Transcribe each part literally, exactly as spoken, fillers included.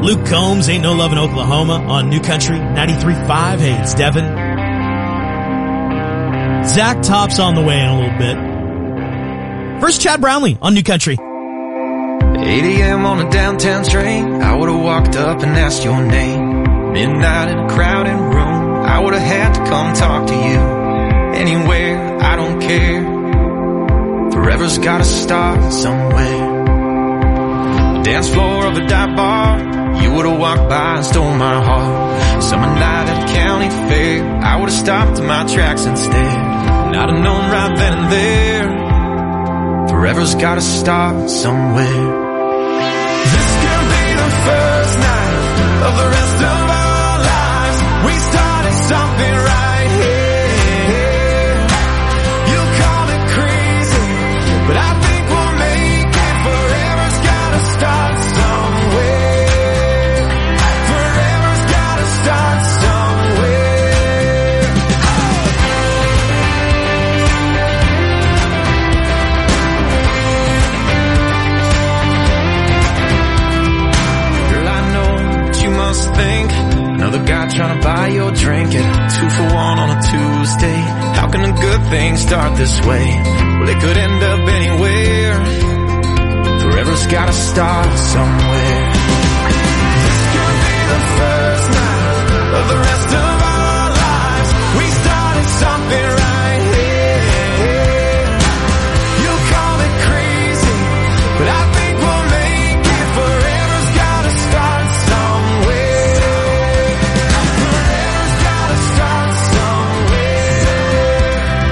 Luke Combs, Ain't No Love in Oklahoma on New Country ninety-three point five. Hey, it's Devin. Zach Top's on the way in a little bit. First, Chad Brownlee on New Country. eight a.m. on a downtown train, I would've walked up and asked your name. Midnight in a crowded room, I would've had to come talk to you. Anywhere, I don't care. Forever's gotta start somewhere. Dance floor of a dive bar, you would've walked by and stole my heart. Summer night at a county fair, I would've stopped in my tracks instead. And I'd have known right then and there, forever's gotta start somewhere. This could be the first night of the rest of our lives. We started something right here. You call it crazy, but I think we'll make it. Forever's gotta start somewhere. Forever's gotta start somewhere. Girl, I know what you must think. Another guy trying to buy your drink at two for one on a Tuesday. How can a good thing start this way? Well, it could end up anywhere. Forever's gotta start somewhere. This could be the first night of the rest of our lives. We started something right here. You call it crazy, but I think we'll make it. Forever's gotta start somewhere. Forever's gotta start somewhere.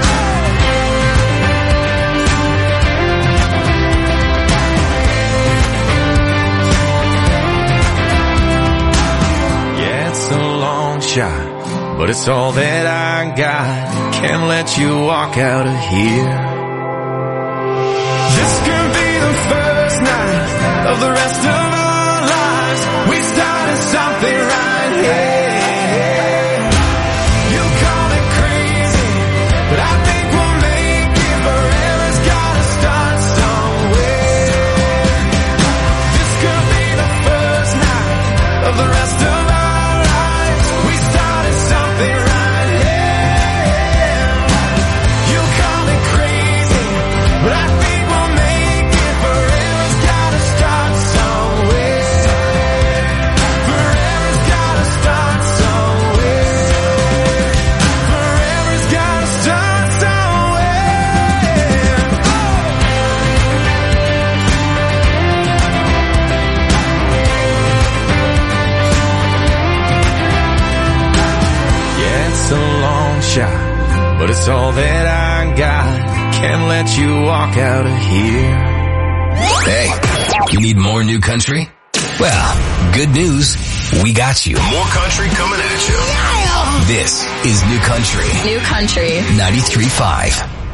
Yeah, it's a long shot, but it's all that I got. Can't let you walk out of here. This could be the first night of the rest of our lives. We started something right here. You call it crazy, but I think we'll make it. Forever's gotta start somewhere. This could be the first night of the rest of our lives. We started something right here. You call it crazy, but I think we'll make it. Forever's gotta start somewhere. Forever's gotta start somewhere. Forever's gotta start somewhere. Yeah, it's a long shot, but it's all that I got. Can't let you walk out of here. Hey, you need more New Country? Well, good news. We got you. More country coming at you. This is New Country New Country. ninety-three point five.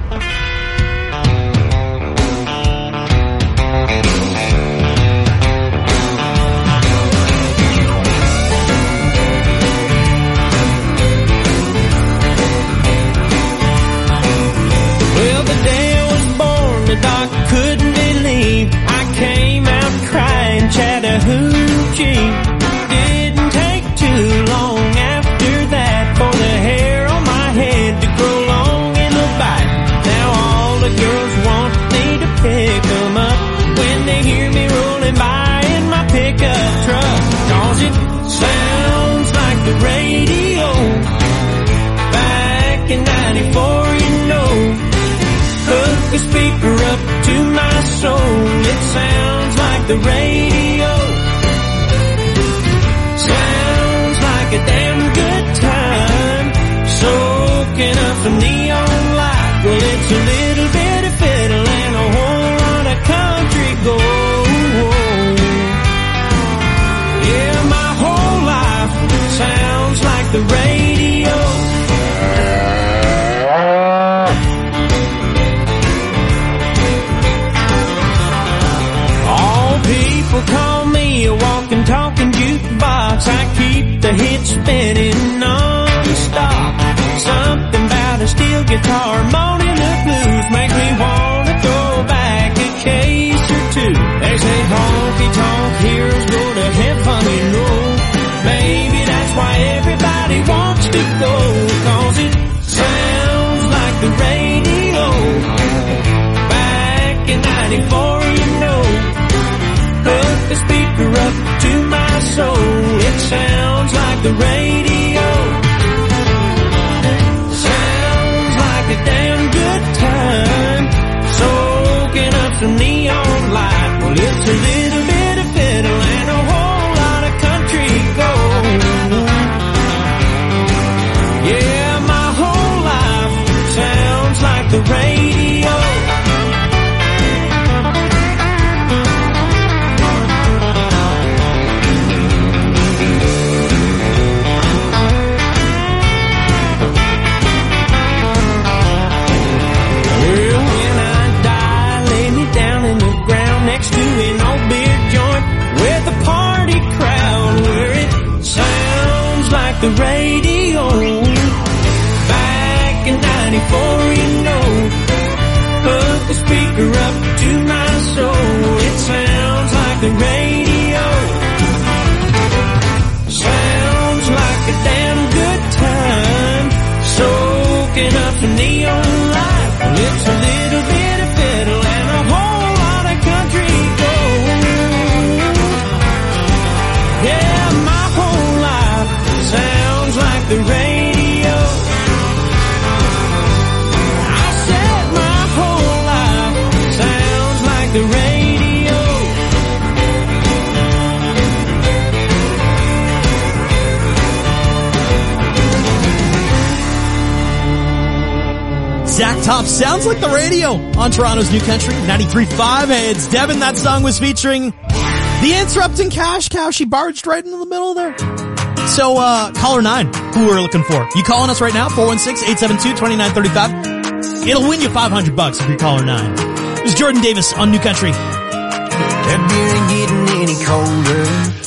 Well, the day I was born, the doc couldn't believe I came out crying Chattahoochee. Didn't take too long after that for the hair on my head to grow long in a bite. Now all the girls want me to pick them up when they hear me rolling by in my pickup truck. Cause it sounds like the radio back in ninety-four, you know. Hook a speaker up to my soul. It sounds like the radio. Sounds like a damn good time. Soaking up some neon light. Well, it's a little bit of fiddle and a whole lot of country gold. Yeah, my whole life sounds like the radio. People call me a walking, talking jukebox. I keep the hits spinning non-stop. Something about a steel guitar, moaning the blues, makes me wanna throw back a case or two. They say honky tonk heroes go to heaven in the radio. Sounds like a damn good time, soaking up some neon light. Well, it's a little bit of fiddle and a whole lot of country gold. Yeah, my whole life sounds like the radio. Well, when I die, lay me down in the ground next to an old beer joint with a party crowd where it sounds like the radio. Back in ninety-four, you know, put the speaker up to my soul. It sounds like the radio. Sounds like a damn good time, soaking up the neon light. Well, it's a little bit of fiddle and a whole lot of country gold. Yeah, my whole life sounds like the radio. I said my whole life sounds like the radio. Zach Top sounds like the radio on Toronto's New Country, ninety-three point five. Hey, it's Devin. That song was featuring the interrupting cash cow. She barged right into the middle there. So, uh, caller nine, who we're looking for. You calling us right now, four one six, eight seven two, two nine three five. It'll win you five hundred bucks if you're caller nine. It's Jordan Davis on New Country. That beer ain't getting any colder,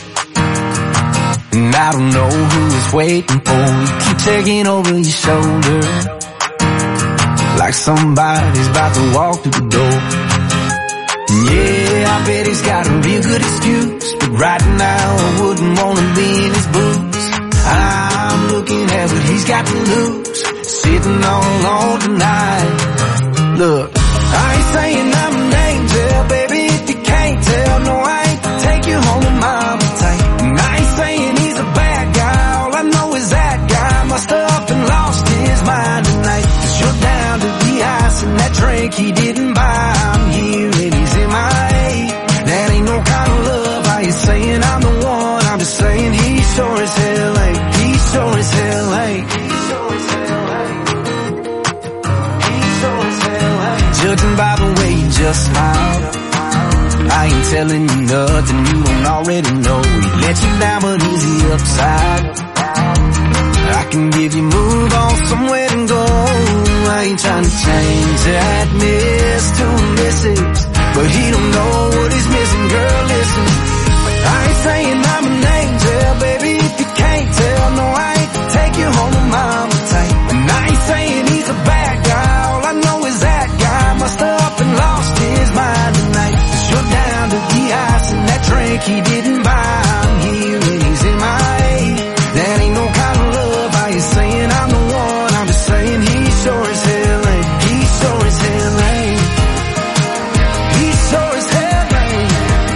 and I don't know who is waiting for you. Keep taking over your shoulder, like somebody's about to walk through the door. Yeah, I bet he's got a real good excuse, but right now I wouldn't want to be in his boots. I'm looking at what he's got to lose, sitting all alone tonight. Look, I ain't saying I'm an angel, baby, if you can't tell. No, I ain't take you home with mama tight. And I ain't saying he's a bad guy, all I know is that guy must have up and lost his mind tonight. Cause you're down to the ice and that drink he didn't buy. I'm here and he's in my A. That ain't no kind of love. How you saying I'm the one? I'm just saying he sure as hell ain't. He sure as hell ain't. He sure as hell ain't. He sure as hell ain't. Judging by the way you just smiled, I ain't telling you nothing you don't already know. He let you down but is he upside? I can give you move on somewhere and go. I ain't trying to change that miss to a missus, but he don't know what he's missing. Girl, listen, I ain't saying I'm an angel, baby, if you can't tell. No, I ain't take you home with mama tight. And I ain't saying he's a bad guy, all I know is that guy must have up and lost his mind tonight. Cause you're down to the ice and that drink he didn't buy. I'm here and he's in my A. That ain't no kind of love. How you saying I'm the one? I'm just saying he sure as hell ain't. He sure as hell ain't. He sure as hell ain't.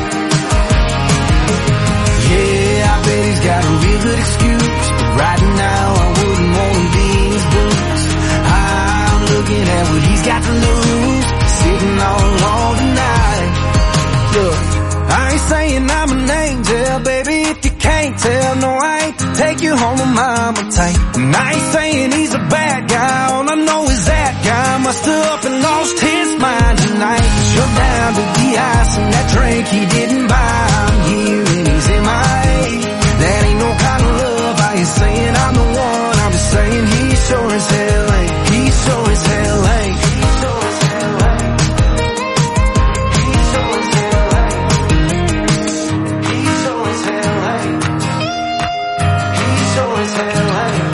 Yeah, I bet he's got a real good excuse, but right now I wouldn't want to be in his boots. I'm looking at what he's got to lose, sitting all alone tonight. Look, I ain't saying I'm an angel, baby, if you can't tell. No, I ain't take you home with mama tight. And I ain't saying he's a bad guy, all I know is that guy must have up and lost his mind tonight. Cause you're down to the ice and that drink he didn't buy. I'm here and he's in my A. That ain't no kind of love. How you saying I'm the one? I'm just saying he sure as hell ain't. He sure as hell ain't. He sure as hell ain't. He sure as hell ain't. He sure as hell ain't. He sure as hell ain't.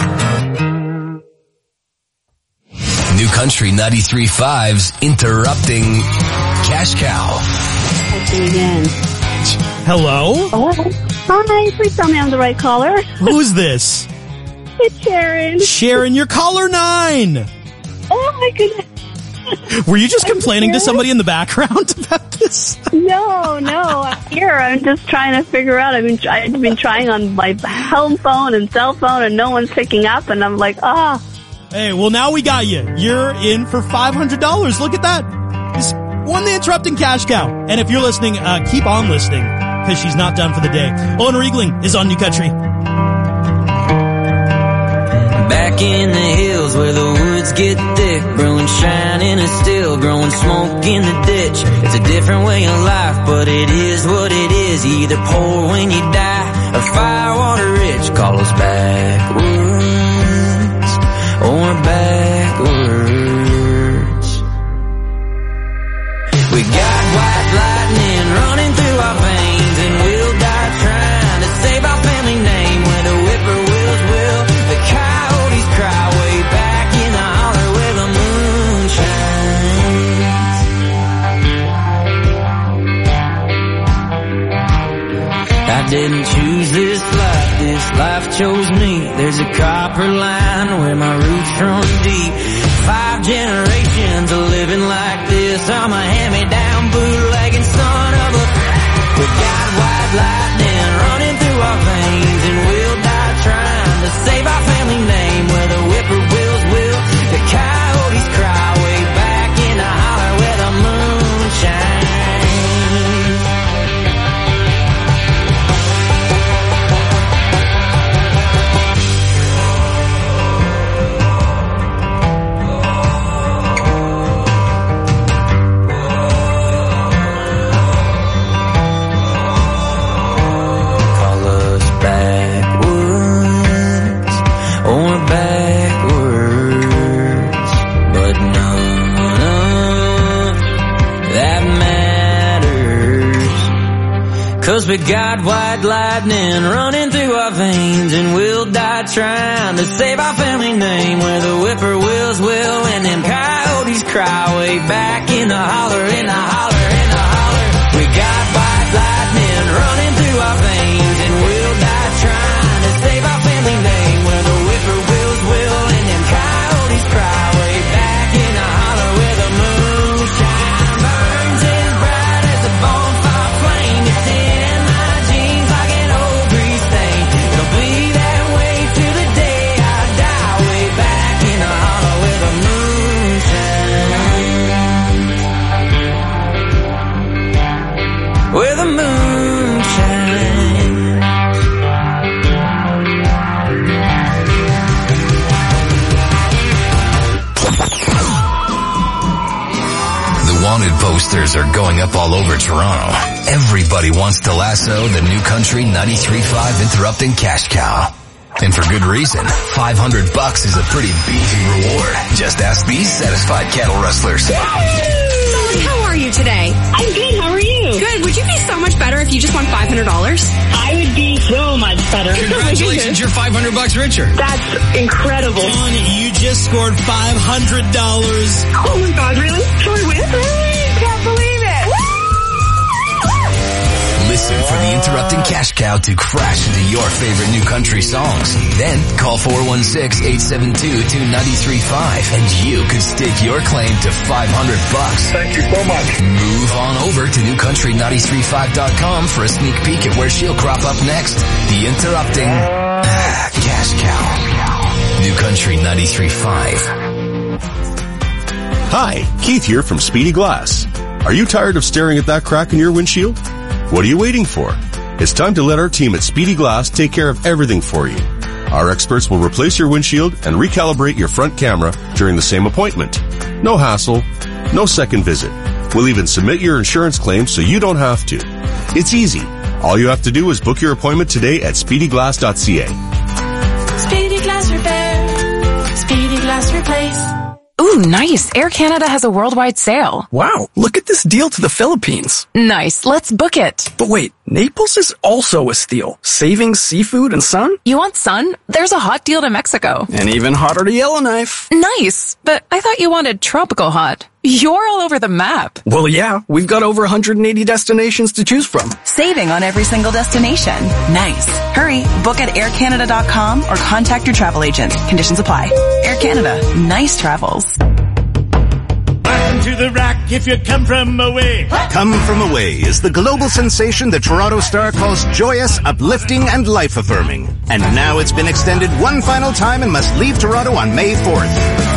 New Country ninety-three point five's Interrupting Cash Cow. Again. Hello? Oh, hi. Please tell me I'm the right caller. Who's this? It's Sharon. Sharon, you're caller nine. Oh my goodness. Were you just complaining to somebody in the background about this? No, no. I'm here. I'm just trying to figure out. I've been, I've been trying on my home phone and cell phone, and no one's picking up. And I'm like, ah. Oh. Hey, well, now we got you. You're in for five hundred dollars. Look at that. Just won the Interrupting Cash Cow. And if you're listening, uh, keep on listening, because she's not done for the day. Eleanor Eagling is on New Country. Back in the hills where the woods get thick, brewing shining and still growing smoke in the ditch. It's a different way of life, but it is what it is. You either poor when you die or firewater rich. Call us backwards or backwards. We got white lightning running through our veins, and we'll die trying to save our family name. Where the whippoorwills will, the coyotes cry way back in the holler where the moon shines. I didn't choose this life, this life chose me. There's a copper line where my roots run deep. Five generations of living like this. I'm a hand-me-down bootlegging son of a... We got white lightning running through our veins, and we'll die trying to save our family name. Where the whippoorwills will, the coyotes cry way back in the holler where the moon shines. Cause we got white lightning running through our veins, and we'll die trying to save our family name. Where the whippoorwills will, and them coyotes cry way back in the holler, in the holler, in the holler. We got white lightning running through our veins, and we'll die trying to save our family name. Where the whippoorwills will, and them coyotes cry way back in the holler where the moonshine burns as bright as a bonfire flame. It's in where the moon shines. The wanted posters are going up all over Toronto. Everybody wants to lasso the New Country ninety-three point five Interrupting Cash Cow. And for good reason. five hundred bucks is a pretty beefy reward. Just ask these satisfied cattle rustlers. Molly, how are you today? I'm good. How are you? Good. Would you be so much better if you just won five hundred dollars? I would be so much better. Congratulations, you're five hundred bucks richer. That's incredible. John, you just scored five hundred dollars. Oh my God, really? Sorry, wait. I can't believe it. Listen for the Interrupting Cash Cow to crash into your favorite New Country songs. Then call four one six, eight seven two, two nine three five and you could stake your claim to five hundred bucks. Thank you so much. Move on over to new country nine three five dot com for a sneak peek at where she'll crop up next. The Interrupting ah, Cash Cow. New Country ninety-three point five. Hi, Keith here from Speedy Glass. Are you tired of staring at that crack in your windshield? What are you waiting for? It's time to let our team at Speedy Glass take care of everything for you. Our experts will replace your windshield and recalibrate your front camera during the same appointment. No hassle, no second visit. We'll even submit your insurance claim so you don't have to. It's easy. All you have to do is book your appointment today at speedy glass dot c a. Speedy Glass Repair. Speedy Glass Replace. Ooh, nice. Air Canada has a worldwide sale. Wow, look at this deal to the Philippines. Nice. Let's book it. But wait, Naples is also a steal. Savings, seafood, and sun? You want sun? There's a hot deal to Mexico. And even hotter to Yellowknife. Nice. But I thought you wanted tropical hot. You're all over the map. Well, yeah, we've got over one hundred eighty destinations to choose from. Saving on every single destination. Nice. Hurry, book at air canada dot com or contact your travel agent. Conditions apply. Air Canada. Nice travels. the rack if you come from away. Come From Away is the global sensation the Toronto Star calls joyous, uplifting, and life-affirming. And now it's been extended one final time and must leave Toronto on May fourth.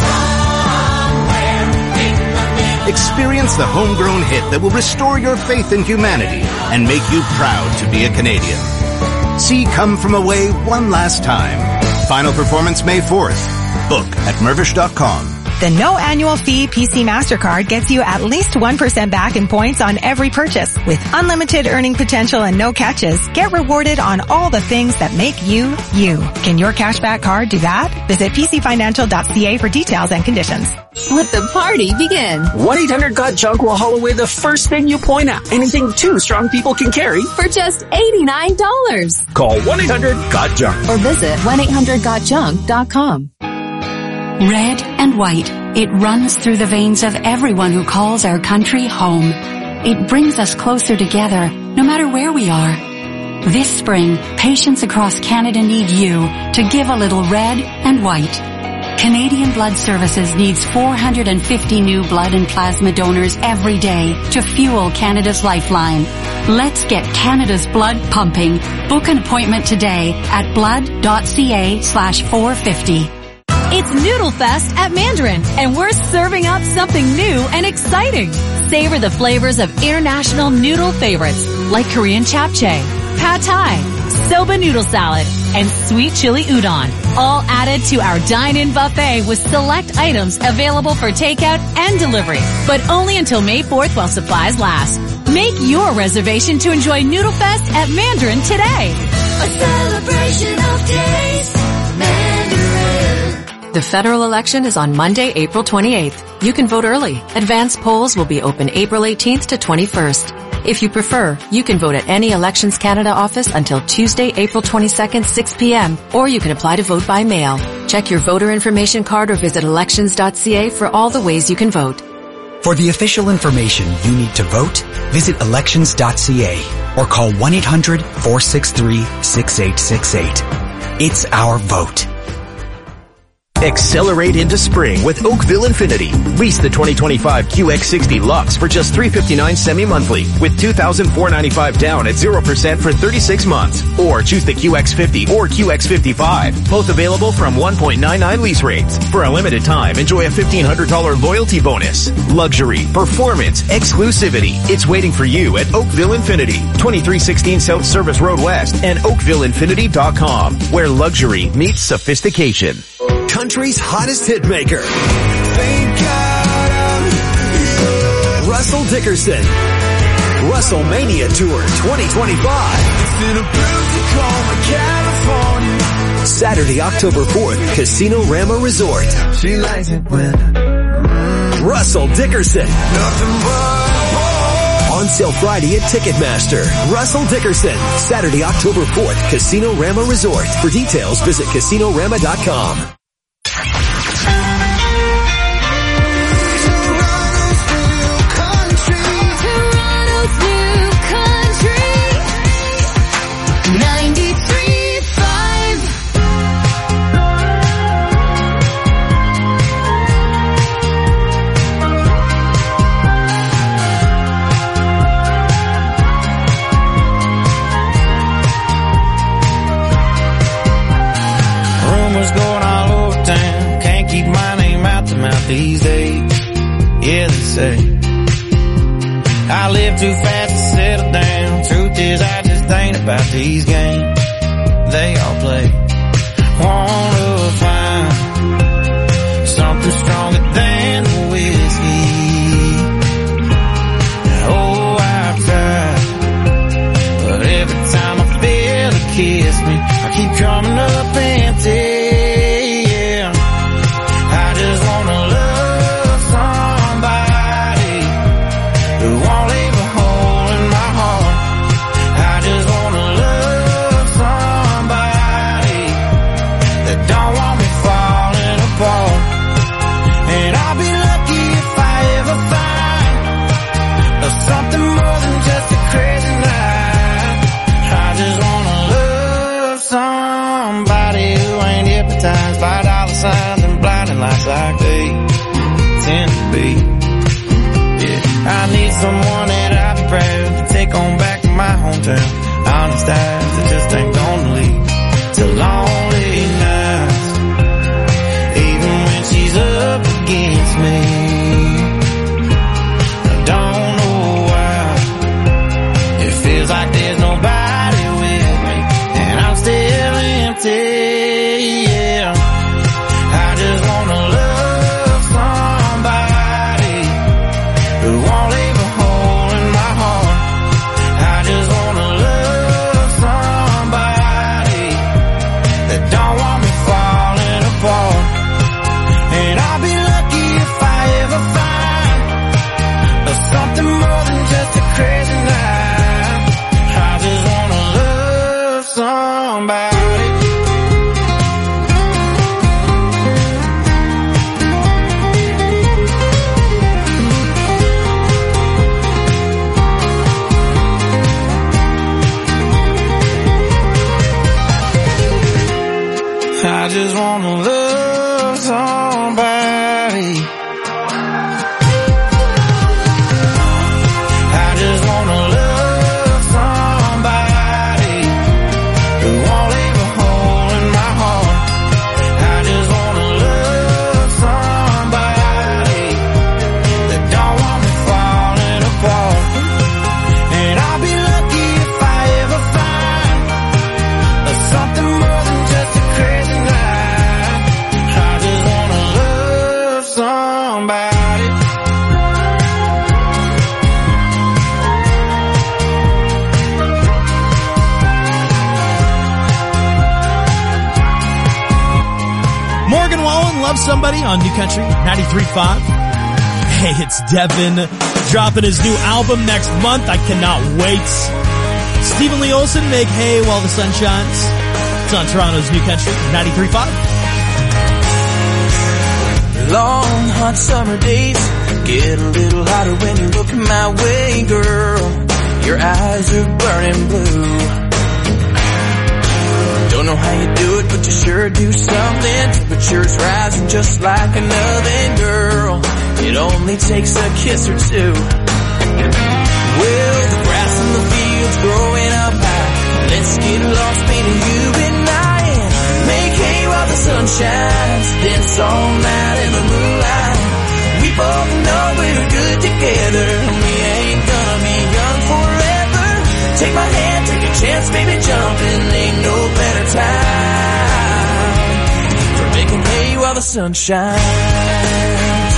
Experience the homegrown hit that will restore your faith in humanity and make you proud to be a Canadian. See Come From Away one last time. Final performance May fourth. Book at Mervish dot com. The no annual fee P C MasterCard gets you at least one percent back in points on every purchase. With unlimited earning potential and no catches, get rewarded on all the things that make you, you. Can your cashback card do that? Visit p c financial dot c a for details and conditions. Let the party begin. one eight hundred got junk will haul away the first thing you point at. Anything two strong people can carry. For just eighty-nine dollars. Call one eight hundred got junk. Or visit one eight hundred got junk dot com. Red and white. It runs through the veins of everyone who calls our country home. It brings us closer together, no matter where we are. This spring, patients across Canada need you to give a little red and white. Canadian Blood Services needs four hundred fifty new blood and plasma donors every day to fuel Canada's lifeline. Let's get Canada's blood pumping. Book an appointment today at blood.ca slash 450. It's Noodle Fest at Mandarin, and we're serving up something new and exciting. Savor the flavors of international noodle favorites like Korean japchae, pad thai, soba noodle salad, and sweet chili udon, all added to our dine-in buffet with select items available for takeout and delivery, but only until May fourth while supplies last. Make your reservation to enjoy Noodle Fest at Mandarin today. A celebration of taste. The federal election is on Monday, April twenty-eighth. You can vote early. Advance polls will be open April eighteenth to twenty-first. If you prefer, you can vote at any Elections Canada office until Tuesday, April twenty-second, six p.m., or you can apply to vote by mail. Check your voter information card or visit elections dot c a for all the ways you can vote. For the official information you need to vote, visit elections dot c a or call one eight hundred, four six three, six eight six eight. It's our vote. Accelerate into spring with Oakville Infinity. Lease the twenty twenty-five Q X sixty Lux for just three hundred fifty-nine dollars semi-monthly with two thousand four hundred ninety-five dollars down at zero percent for thirty-six months. Or choose the Q X fifty or Q X fifty-five. Both available from one point nine nine lease rates. For a limited time, enjoy a fifteen hundred dollars loyalty bonus. Luxury, performance, exclusivity. It's waiting for you at Oakville Infinity. twenty-three sixteen South Service Road West and oakville infinity dot com, where luxury meets sophistication. Country's hottest hitmaker. Russell Dickerson. WrestleMania Tour twenty twenty-five. Saturday, October fourth, Casino Rama Resort. She likes it when Russell Dickerson. On sale Friday at Ticketmaster. Russell Dickerson. Saturday, October fourth, Casino Rama Resort. For details, visit casino rama dot com. These days, yeah, they say I live too fast to settle down. Truth is, I just ain't about these games they all play. Wanna find something stronger than whiskey. Oh, I've tried, but every time I feel a kiss me, I keep coming up empty. Somebody someone that I'd be proud to take on back to my hometown. Honest eyes, I just ain't gonna leave till lonely nights. Even when she's up against me, I don't know why. It feels like there's nobody with me, and I'm still empty. Yeah, I just wanna love somebody who won't leave a hole in my heart. I just wanna love somebody that don't want me falling apart. And I'll be lucky if I ever find something more than just a crazy night. I just wanna love somebody. I just wanna love somebody. I just wanna love somebody who won't leave a hole in my heart. I just wanna love somebody that don't want me falling apart. And I'll be lucky if I ever find something more than just a crazy night. I just wanna love somebody. Morgan Wallen, Love Somebody on New Country ninety-three point five. Hey, it's Devin dropping his new album next month. I cannot wait. Stephen Lee Olsen, Make Hay While the Sun Shines. It's on Toronto's New Country ninety-three point five. Long hot summer days get a little hotter when you look my way, girl. Your eyes are burning blue. Don't know how you do it, but you sure do something. Temperature's rising just like an oven, girl. It only takes a kiss or two. Well, the grass in the field's growing up high. Let's get lost, baby, you and I, and make hay while the sun shines. Dance all night in the moonlight. We both know we're good together. We ain't gonna be young forever. Take my hand, take a chance, baby, jumping. Ain't no better time for making hay while the sun shines.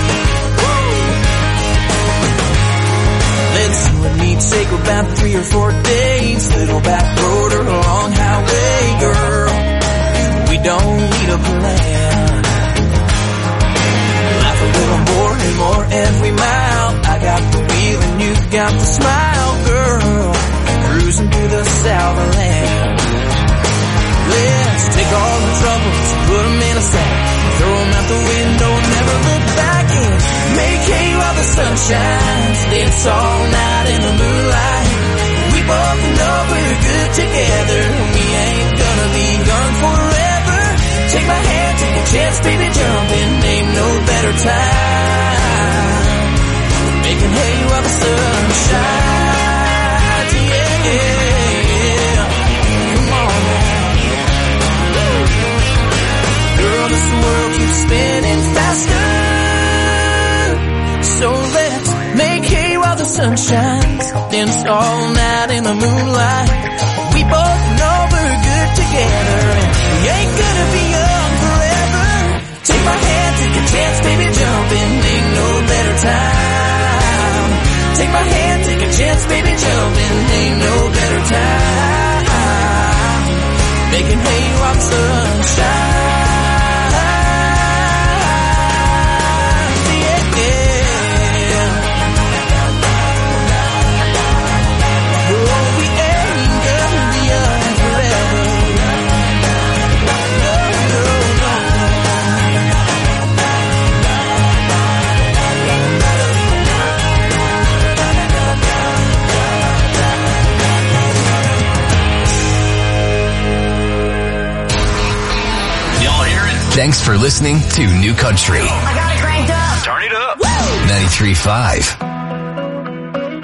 Let's do a neat say go about three or four days. Little back road or a long highway, girl. We don't need a plan. Laugh a little more and more every mile. I got the wheel and you got the smile, girl. Cruising through the Southland. Let's take all the troubles, put them in a sack, throw them out the window and never look back in. Make hay while the sun shines. Dance all night in the moonlight. We both know we're good together. We ain't gonna be gone forever. Take my hand, take a chance, baby, jumping. Ain't no better time than making hay while the sun shines. Yeah, yeah. Come on now. Girl, this world keeps spinning faster. So let's make hay while the sun shines. Dance all night in the moonlight. We both know we're good together, and we ain't gonna be young forever. Take my hand, take a chance, baby, jumping. Ain't no better time. Take my hand, take a chance, baby, jumping. Ain't no better time. Making hay while the sun shines. Thanks for listening to New Country. I got it cranked up. Turn it up. ninety-three point five.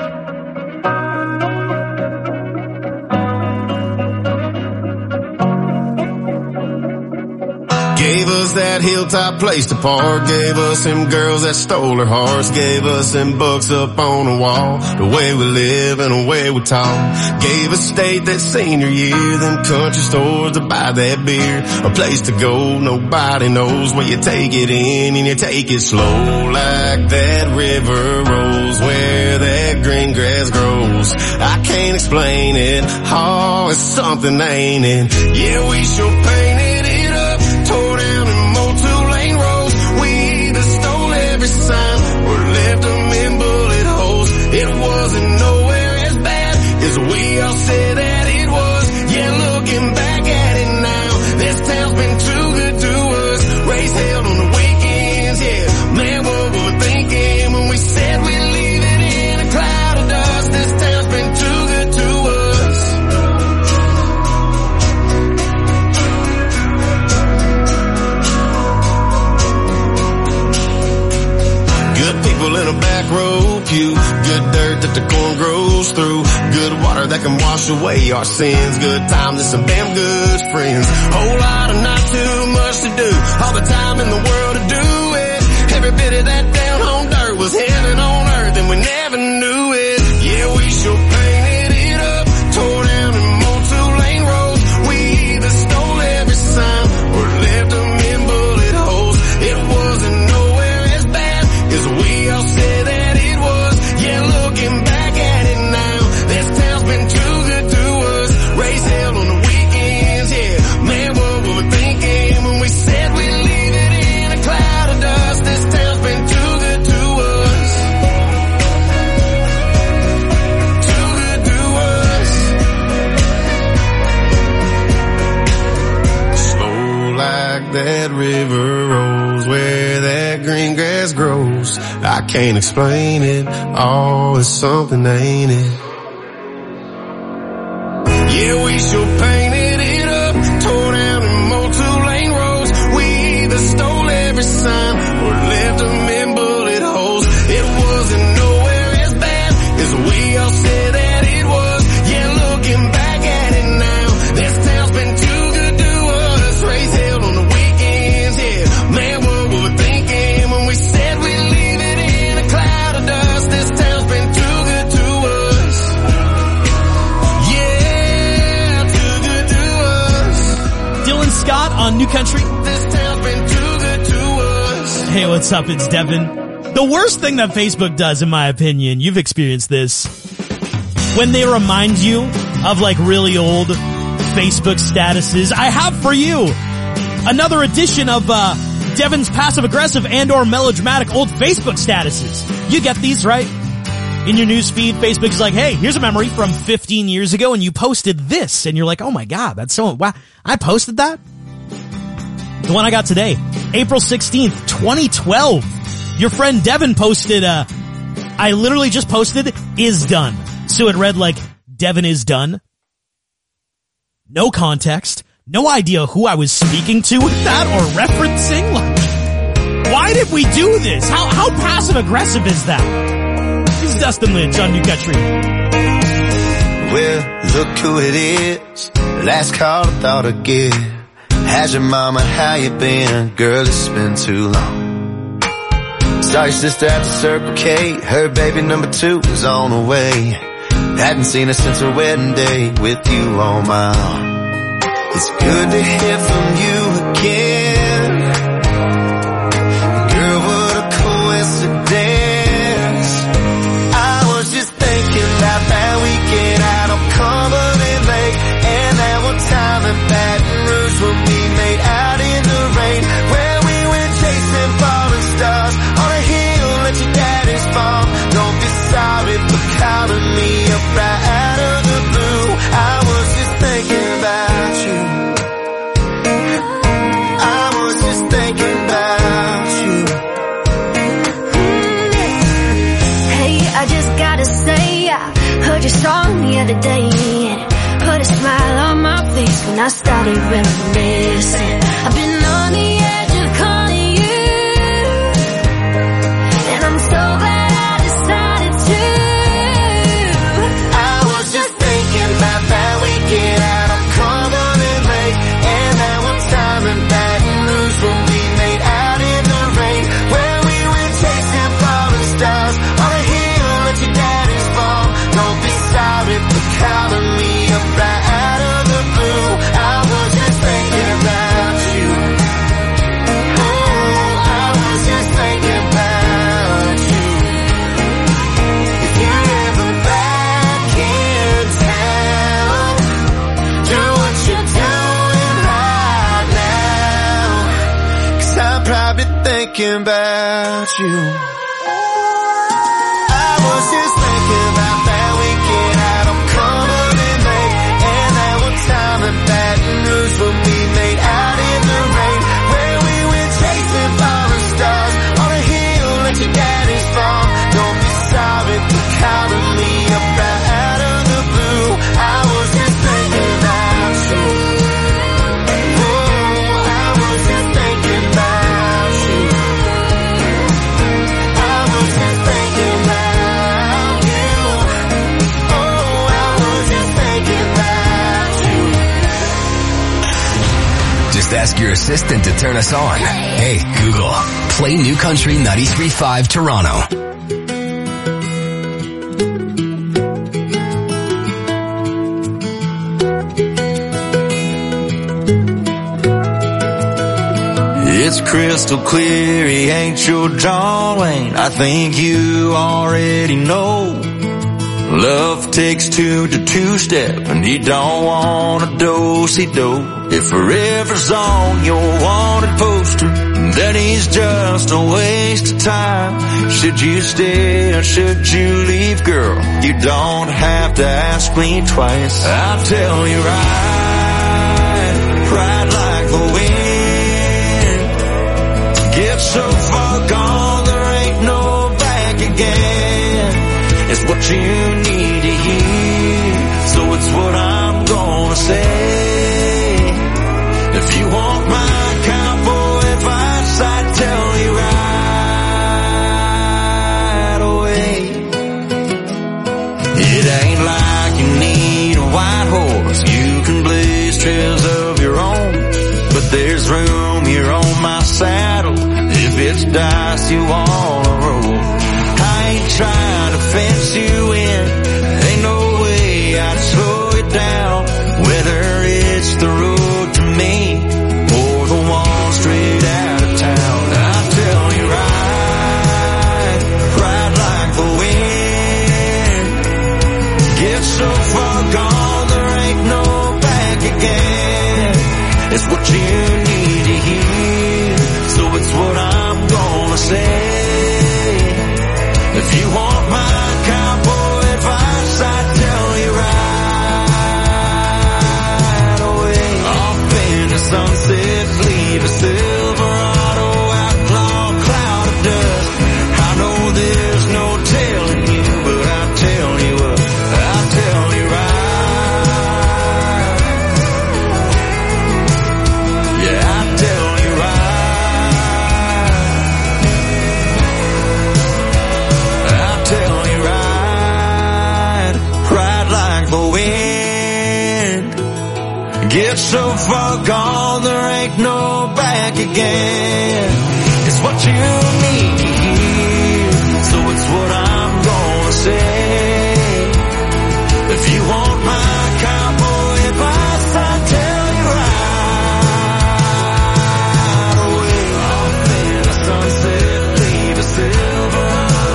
that hilltop place to park. Gave us them girls that stole our hearts. Gave us them books up on the wall. The way we live and the way we talk. Gave us state that senior year. Them country stores to buy that beer. A place to go, nobody knows where you take it in and you take it slow. Like that river rolls where that green grass grows. I can't explain it. Oh, it's something, ain't it? Yeah, we sure painted it up, tore down and mowed two-lane roads. We either stole every sign or left them in bullet holes. It wasn't nowhere as bad as we all said that it was. Yeah, looking back at it now, this town's been too good to us. Race held on the weekends, yeah. Man, what were we thinking when we said we'd leave it in a cloud of dust? This town's been too good to us. Good people in a back row pew. Good dirt that the corn grows through. Good water that can wash away our sins. Good times and some damn good friends. Whole lot of not too much to do. All the time in the world to do it. Every bit of that down home dirt was heaven on earth and we never knew it. Yeah, we sure painted it up, tore down and mowed two-lane roads. We either stole every sign or left them in bullet holes. It wasn't nowhere as bad as we all said that it was. Yeah, looking back at it now, this town's been too good to us. Race hell on the weekends, yeah. Man, what were we thinking when we said we'd leave it in a cloud of dust? This town's been too good to us. Too good to us. Slow like that river rolls where that green grass grows. I can't explain it. Oh, it's something, ain't it? Yeah, we sure painted it up, tore down and mowed two-lane roads. We either stole every sign or left them in bullet holes. It wasn't nowhere as bad as we all said that it was. Yeah, looking back at it now, this town's been too good to us. Race held on the weekends, yeah. Man, what were we thinking when we said we'd leave it in a cloud of dust? This town's been too good to us. Yeah, too good to us. Dylan Scott on New Country. This town's been too good to us. Hey, what's up? It's Devin. The worst thing that Facebook does, in my opinion, you've experienced this, when they remind you of like really old Facebook statuses. I have for you another edition of uh Devin's passive-aggressive and or melodramatic old Facebook statuses. You get these, right? In your news feed, Facebook's like, hey, here's a memory from fifteen years ago and you posted this. And you're like, oh my God, that's so, wow, I posted that? The one I got today, April sixteenth, twenty twelve. Your friend Devin posted, uh, I literally just posted, is done. So it read like, Devin is done. No context. No idea who I was speaking to with that or referencing. Like, why did we do this? How, how passive aggressive is that? This is Dustin Lynch on New Country. Well, look who it is. Last call I thought I'd give. How's your mama? How you been? Girl, it's been too long. Saw your sister at the Circle K. Her baby number two was on the way. Hadn't seen her since her wedding day with you on my arm. It's good to hear from you again. Girl, what a coincidence. I was just thinking about that weekend out on Cumberland Lake, and that one time in Baton Rouge when we made out in the rain, where we went chasing falling stars on a hill at your daddy's farm. Don't be sorry for calling me up right out of the blue. I was just thinking about you. I was just thinking about you. Hey, I just gotta say, I heard your song the other day, and it put a smile on my face when I started reminiscing. I've been on the edge of calling you, and I'm so glad I decided to. I was just thinking about that weekend out on Cumberland Lake, and that one time in Baton Rouge when we thinking about you. I was just thinking about that weekend out on Cumberland Lake, and that one time in Baton Rouge when we made out in the rain, where we went chasing falling stars on a hill at your daddy's farm. Don't be sorry for calling me up out of the blue. I was just thinking about you. Oh, I was just thinking about you. I was just thinking about you. Oh, I was just thinking about you. Just ask your assistant to turn us on. Hey, Google, play New Country ninety-three point five Toronto. It's crystal clear he ain't your John Wayne. I think you already know. Love takes two to two-step, and he don't want a do-si-do. If forever's on your wanted poster, then he's just a waste of time. Should you stay or should you leave, girl? You don't have to ask me twice. I'll tell you right, right like the wind. Get so far gone, there ain't no back again. It's what you need to hear, so it's what I'm gonna say. If you want my cowboy advice, I'd tell you right away. It ain't like you need a white horse, you can blaze trails of your own, but there's room here on my saddle if it's dice you wanna roll. I ain't trying to fence you in, ain't no way I'd slow it down, whether it's the road to me or the one straight out of town. I'll tell you right, right like the wind. Get so far gone, there ain't no back again. It's what you need to hear, so it's what I'm gonna say. If you want my cowboy advice, I'd tell you right away. Off in the sunset, leave a Silverado outlaw cloud of dust. I know there's no telling you, but I'll tell you what, I'll tell you right. Yeah, I'll tell you right. Tell you right, right like the wind. Get so far gone, there ain't no back again. It's what you need to hear, so it's what I'm gonna say. If you want my cowboy advice, I'll tell you right away. Off in the sunset, leave a silver.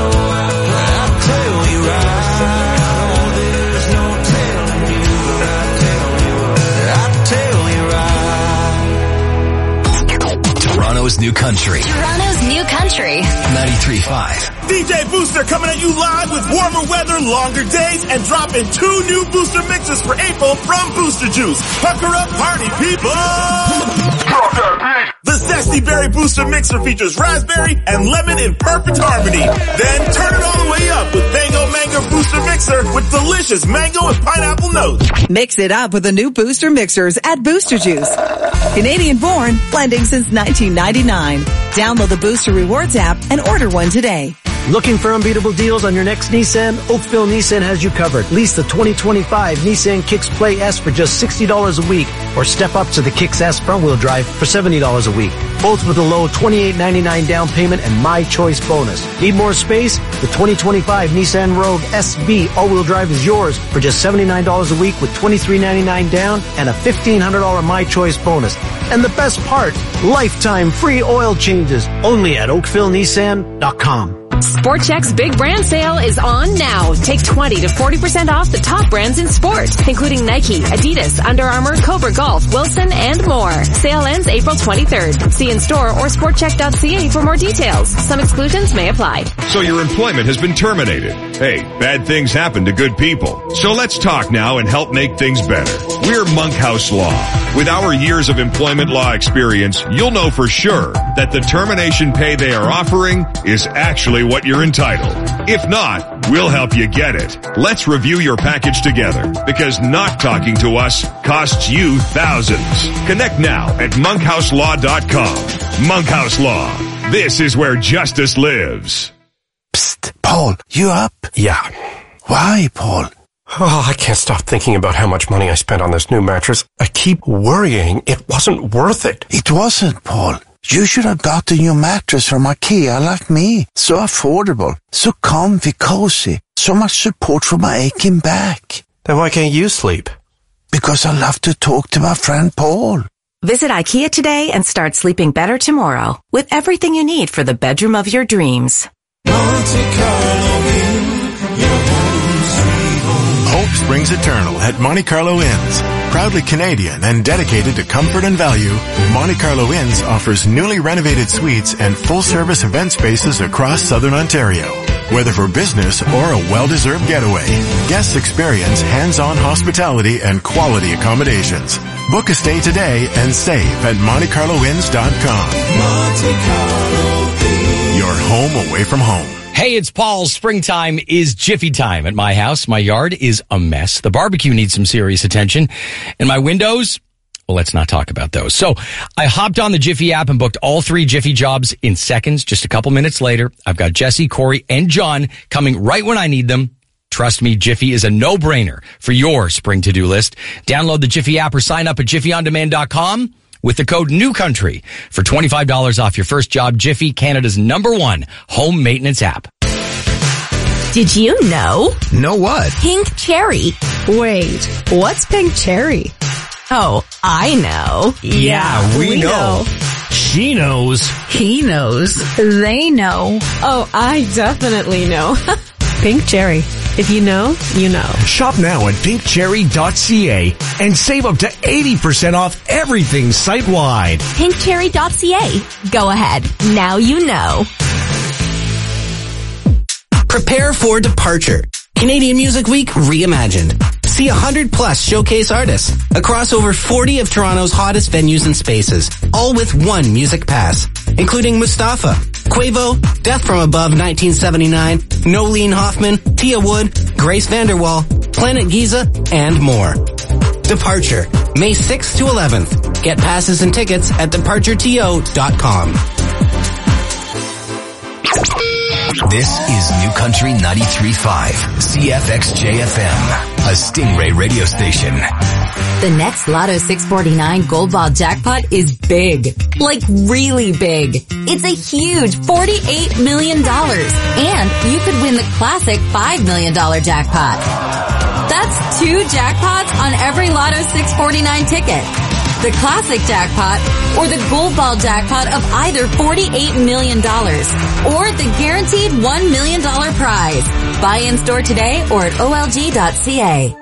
Toronto's New Country. Toronto's New Country. ninety-three point five. D J Booster coming at you live with warmer weather, longer days, and dropping two new Booster mixes for April from Booster Juice. Pucker up, party people! Drop that beat! The Zesty Berry Booster Mixer features raspberry and lemon in perfect harmony. Then turn it all the way up with Mango Mango Booster Mixer with delicious mango and pineapple notes. Mix it up with the new Booster Mixers at Booster Juice. Canadian born, blending since nineteen ninety-nine. Download the Booster Rewards app and order one today. Looking for unbeatable deals on your next Nissan? Oakville Nissan has you covered. Lease the twenty twenty-five Nissan Kicks Play S for just sixty dollars a week, or step up to the Kicks S front-wheel drive for seventy dollars a week. Both with a low twenty-eight ninety-nine down payment and My Choice bonus. Need more space? The twenty twenty-five Nissan Rogue S V all-wheel drive is yours for just seventy-nine dollars a week with twenty-three ninety-nine down and a fifteen hundred dollars My Choice bonus. And the best part, lifetime free oil changes only at Oakville Nissan dot com. Sport Chek's big brand sale is on now. Take twenty to forty percent off the top brands in sport, including Nike, Adidas, Under Armour, Cobra Golf, Wilson, and more. Sale ends April twenty-third. See in store or sport check dot c a for more details. Some exclusions may apply. So your employment has been terminated. Hey, bad things happen to good people. So let's talk now and help make things better. We're Monkhouse Law. With our years of employment law experience, you'll know for sure that the termination pay they are offering is actually what you're entitled. If not, we'll help you get it. Let's review your package together, because not talking to us costs you thousands. Connect now at monkhouse law dot com. Monkhouse Law. This is where justice lives. Psst, Paul, you up? Yeah. Why, Paul? Oh, I can't stop thinking about how much money I spent on this new mattress. I keep worrying it wasn't worth it. It wasn't, Paul. You should have got a new mattress from IKEA like me. So affordable, so comfy, cozy, so much support for my aching back. Then why can't you sleep? Because I love to talk to my friend Paul. Visit IKEA today and start sleeping better tomorrow with everything you need for the bedroom of your dreams. Monte Carlo Inn, your home sweet home. Hope springs eternal at Monte Carlo Inns. Proudly Canadian and dedicated to comfort and value, Monte Carlo Inns offers newly renovated suites and full-service event spaces across southern Ontario. Whether for business or a well-deserved getaway, guests experience hands-on hospitality and quality accommodations. Book a stay today and save at monte carlo inns dot com. Monte Carlo Inn. Your home away from home. Hey, it's Paul. Springtime is Jiffy time at my house. My yard is a mess. The barbecue needs some serious attention. And my windows, well, let's not talk about those. So I hopped on the Jiffy app and booked all three Jiffy jobs in seconds. Just a couple minutes later, I've got Jesse, Corey, and John coming right when I need them. Trust me, Jiffy is a no-brainer for your spring to-do list. Download the Jiffy app or sign up at jiffy on demand dot com with the code NEWCOUNTRY for twenty-five dollars off your first job. Jiffy, Canada's number one home maintenance app. Did you know? Know what? Pink cherry. Wait, what's pink cherry? Oh, I know. Yeah, we, we know. know. She knows. He knows. They know. Oh, I definitely know. Pink Cherry. If you know, you know. Shop now at pink cherry dot c a and save up to eighty percent off everything site-wide. pink cherry dot c a. Go ahead. Now you know. Prepare for departure. Canadian Music Week reimagined. See one hundred plus showcase artists across over forty of Toronto's hottest venues and spaces, all with one music pass, including Mustafa, Quavo, Death from Above nineteen seventy-nine, Nolene Hoffman, Tia Wood, Grace Vanderwall, Planet Giza, and more. Departure, May sixth to eleventh. Get passes and tickets at departure t o dot com. This is New Country ninety-three point five, C F X J F M, a Stingray radio station. The next Lotto six forty-nine Gold Ball jackpot is big. Like really big. It's a huge forty-eight million dollars. And you could win the classic five million dollars jackpot. That's two jackpots on every Lotto six forty-nine ticket. The classic jackpot or the Gold Ball jackpot of either forty-eight million dollars or the guaranteed one million dollars prize. Buy in store today or at O L G dot C A.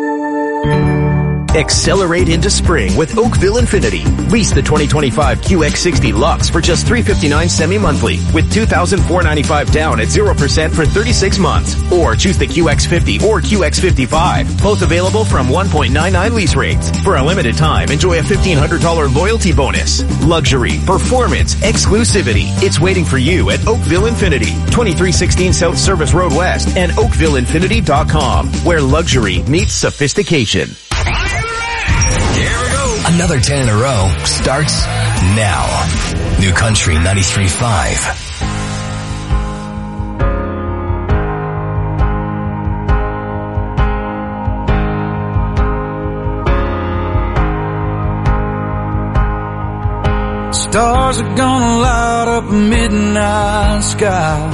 Accelerate into spring with Oakville Infinity. Lease the twenty twenty-five Q X sixty Lux for just three hundred fifty-nine dollars semi-monthly with two thousand four hundred ninety-five dollars down at zero percent for thirty-six months. Or choose the Q X fifty or Q X fifty-five. Both available from one point nine nine lease rates. For a limited time, enjoy a fifteen hundred dollars loyalty bonus. Luxury, performance, exclusivity. It's waiting for you at Oakville Infinity. twenty-three sixteen South Service Road West and oakville infinity dot com, where luxury meets sophistication. Another ten in a row starts now. New Country ninety-three point five. Stars are gonna light up a midnight sky.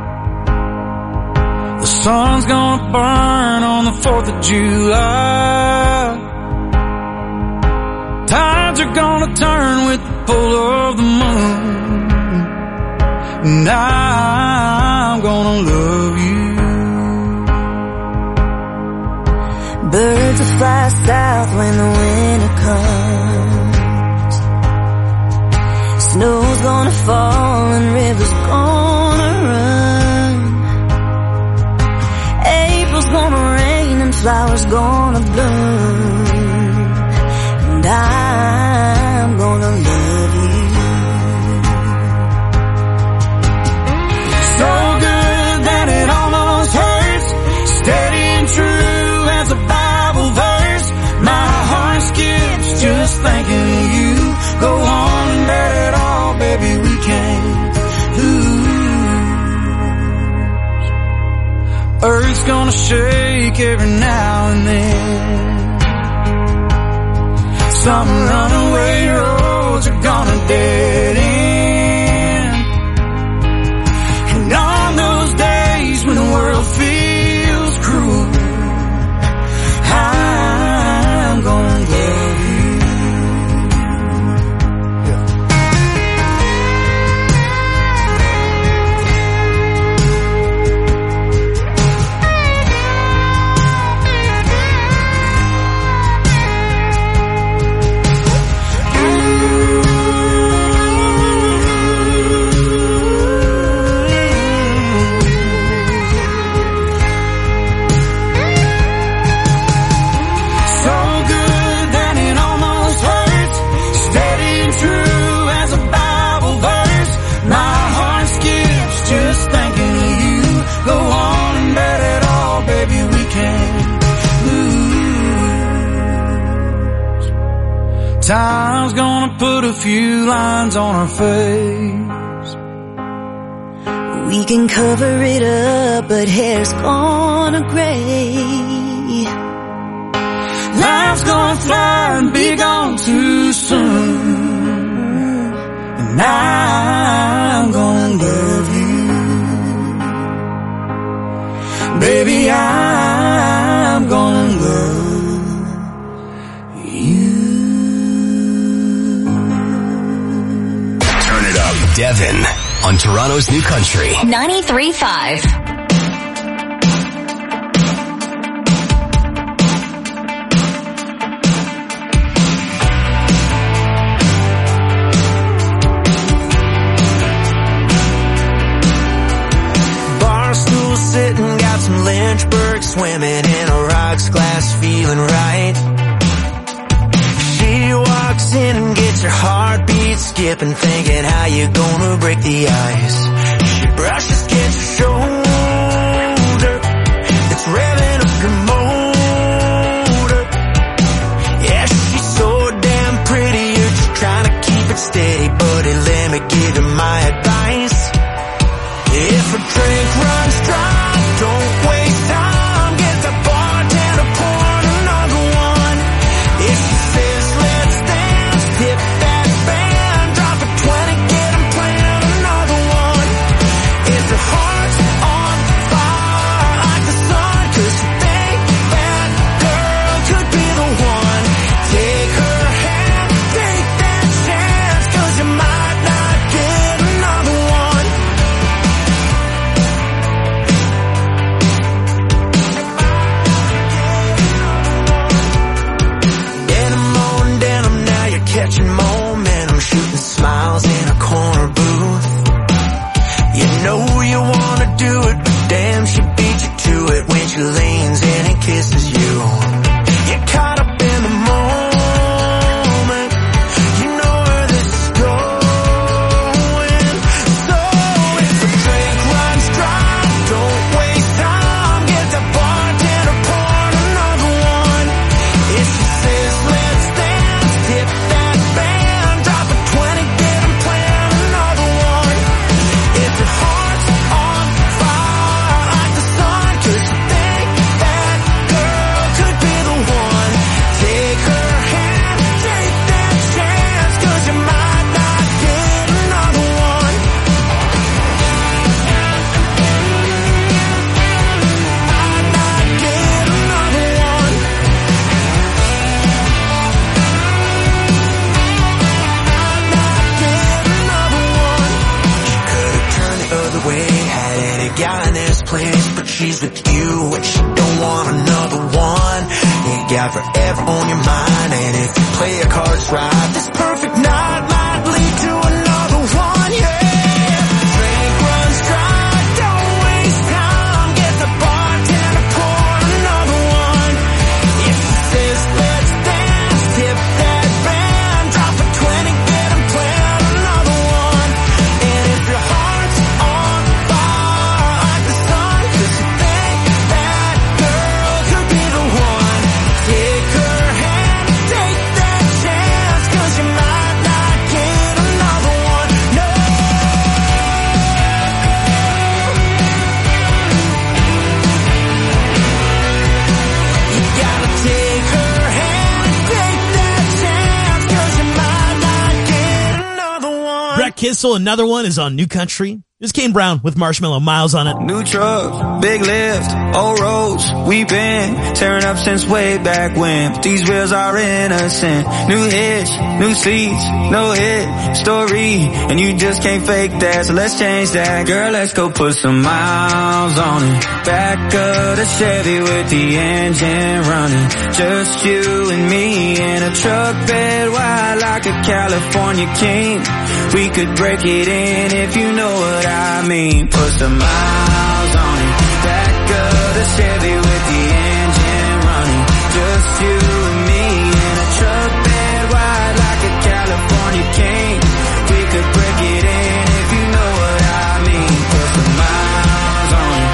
The sun's gonna burn on the fourth of July. Tides are gonna turn with the pull of the moon. And I I'm gonna love you. Birds will fly south when the winter comes. Snow's gonna fall and rivers gonna run. April's gonna rain and flowers gonna bloom. And I'm gonna love you. So good that it almost hurts. Steady and true as a Bible verse. My heart skips just thinking of you. Go on and let it all, baby, we can't lose. Earth's gonna shake every now and then. Some runaway roads are gonna dead end. And on those days when the world feels cruel, I'm gonna love you. Time's gonna put a few lines on our face. We can cover it up, but hair's gonna gray. Life's gonna fly and be gone too soon. And I'm gonna love you. Baby, I'm gonna love Devin on Toronto's New Country. ninety-three point five. Barstool sitting, got some Lynchburg swimming in a rocks glass, feeling right. She walks in and gets her heartbeat skipping, thinking how you gonna break the ice. She brushes against her shoulder, it's revving up her motor. Yeah, she's so damn pretty, you're just trying to keep it steady, buddy, let me give you my advice. If a drink runs dry, don't waste time, get the bartender pouring another one. If she says let's dance, hit that band, drop a twenty, get 'em playing another one. If your heart's on she's with you and she don't want another one. You got forever on your mind, and if you play your cards right, this perfect night might lead to another one, yeah. Drink runs dry, don't waste time, get the bartender pour another one. If he says let's dance, tip that band, drop a twenty, get him playing another one. And if your heart's on fire like the sun, cause you think that girl could be the one, take her hand, take that chance, cause you might not get another one, no. You gotta take her hand, take that chance, cause you might not get another one. Brett Kissel, another one, is on New Country. This is Kane Brown with Marshmallow Miles on it. New truck, big lift, old roads, we've been tearing up since way back when. But these wheels are innocent. New hitch, new seats, no hit story, and you just can't fake that, so let's change that. Girl, let's go put some miles on it. Back of the Chevy with the engine running. Just you and me in a truck bed wide like a California king. We could break it in if you know what I mean. Put some miles on it. Back of the Chevy with the engine running. Just you and me in a truck bed wide like a California king. We could break it in if you know what I mean. Put some miles on it.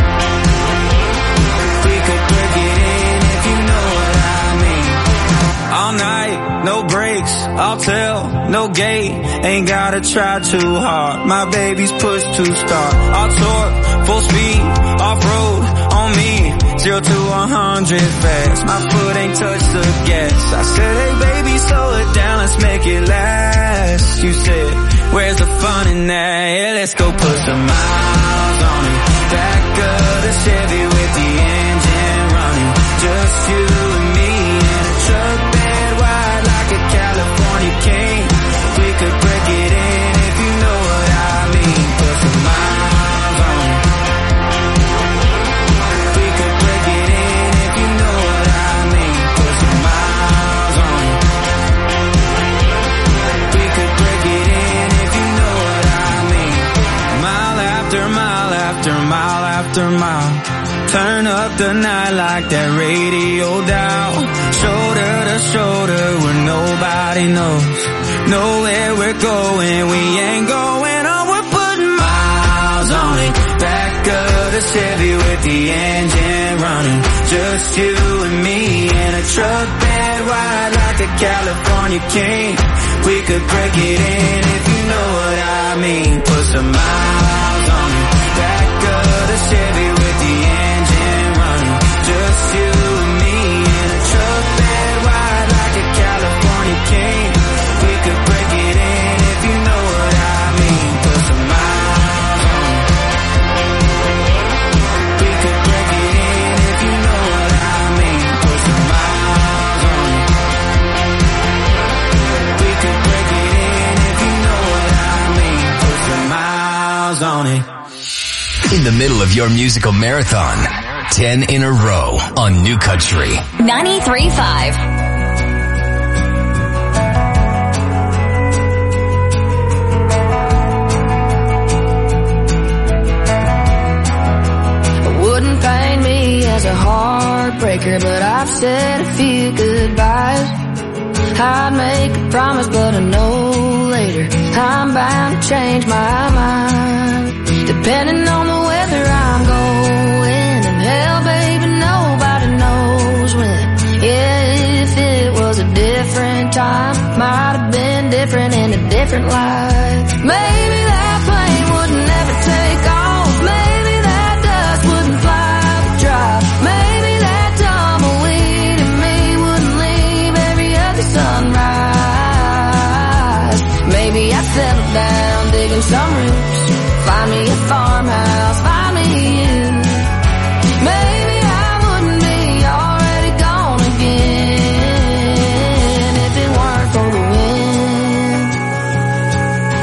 We could break it in if you know what I mean. All night, no brakes, I'll tell, no gate. Ain't gotta try too hard, my baby's push to start. All torque, full speed, off-road, on me. Zero to a hundred fast, my foot ain't touched the gas. I said, hey baby, slow it down, let's make it last. You said, where's the fun in that? Yeah, let's go put some miles on it. Back of the Chevy with the engine running. Just you and me in a truck bed wide like a California king. We could break it in if you know what I mean. Put some miles on it. We could break it in if you know what I mean. Put some miles on it. We could break it in if you know what I mean. Mile after mile after mile after mile. Turn up the night like that radio dial. Shoulder to shoulder where nobody knows. Know where we're going, we ain't going on, we're putting miles on it. Back of the Chevy with the engine running. Just you and me in a truck bed wide like a California king. We could break it in if you know what I mean. Put some miles on it. Back of the Chevy with the engine running. Just you and me in a truck bed wide like a California king. We could break it in if you know what I mean. Put some miles on it. We could break it in if you know what I mean. Put some miles on it. We could break it in if you know what I mean. Put some miles on it. In the middle of your musical marathon, ten in a row on New Country ninety-three point five. Wouldn't paint me as a heartbreaker, but I've said a few goodbyes. I'd make a promise, but I know later I'm bound to change my mind. Depending on the weather I'm going, and hell baby nobody knows when. Yeah, if it was a different time, might have been different in a different life. Maybe that plane would never take off. Maybe that dust wouldn't fly the drive. Maybe that tumbleweed in me wouldn't leave every other sunrise. Maybe I'd settle down digging some roots. Find me a farmhouse, find me you. Maybe I wouldn't be already gone again if it weren't for the wind.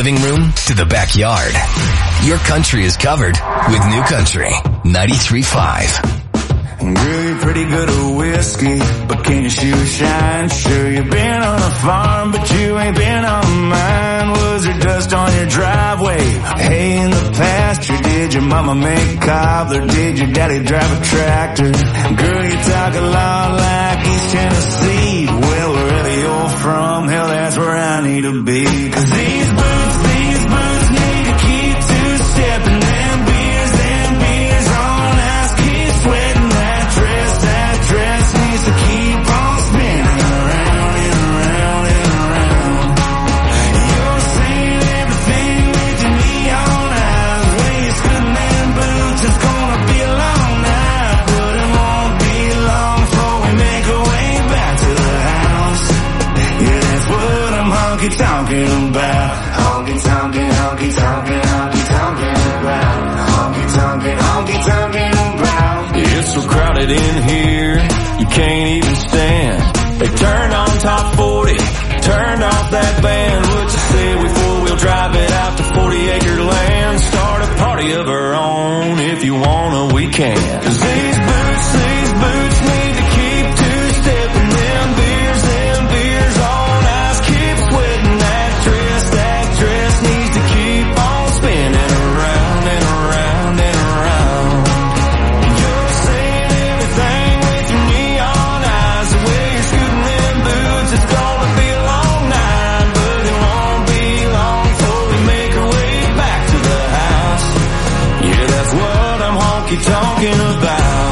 living room to the backyard. Your country is covered with New Country ninety-three point five. Girl, you're pretty good at whiskey, but can your shoes shine? Sure, you've been on a farm, but you ain't been on mine. Was there dust on your driveway? Hay in the pasture? Did your mama make cobbler? Did your daddy drive a tractor? Girl, you talk a lot like East Tennessee. Well, wherever you're from, hell, that's where I need to be. 'Cause these boots, these boots need to keep two-stepping. Them beers, them beers on ice, keep sweating. Dress needs to keep on spinning around and around and around. You're saying everything with your neon eyes. Way you're scooting them boots, it's gonna be a long night, but it won't be long before we make our way back to the house. Yeah, that's what I'm honky-tonking about. Honky-tonking, honky-tonking, honky-tonking about. Honky-tonking, honky-tonking about. It's so crowded in here, you can't even stand. They turned on top forty, turned off that band. What you say we four-wheel drive it out to forty acre land? Start a party of our own, if you wanna we can. 'Cause these boots, these boots need to keep two-stepping. Them beers, them beers on ice, keep sweating. That dress, that dress needs to keep on spinning around and around and around. You're saying everything with your neon eyes. The way you're scooting them boots, it's gonna be a long night, but it won't be long before we make our way back to the house. Yeah, that's what I'm honky-tonking about.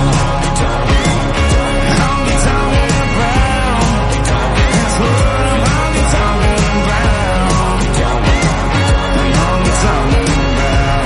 Honky-tonking about. That's what I'm honky-tonking about. Honky-tonking about.